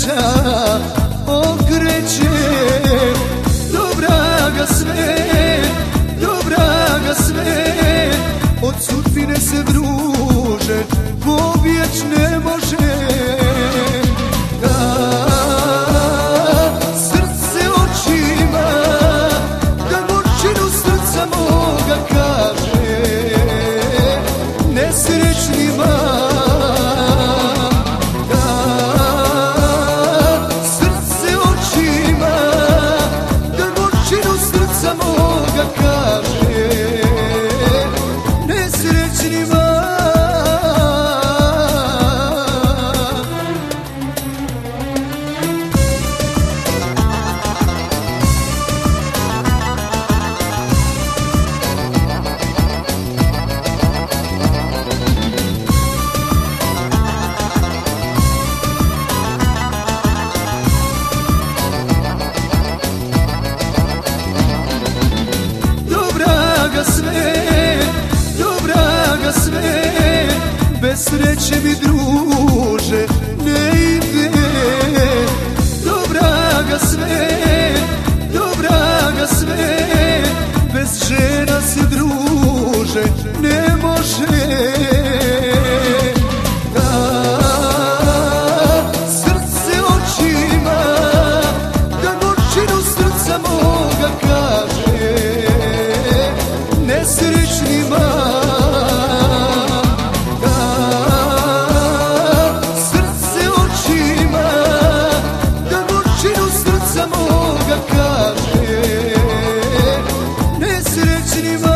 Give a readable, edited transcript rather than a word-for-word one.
sreća okreće. Dobra ga sve, od sudbine se druže, pobjeć ne može. Srce očima, da gorčinu srca moga kaže nesrećnima. Srce očima, da gorčinu srca moga kaže nesrećnima. Sve bez sreće mi druže ne ide. Dobra ga sve, bez žena se druže ne može. Srce očima, da gorčinu srca moga kaže nesrećnima. Moga kaže nesrećnima.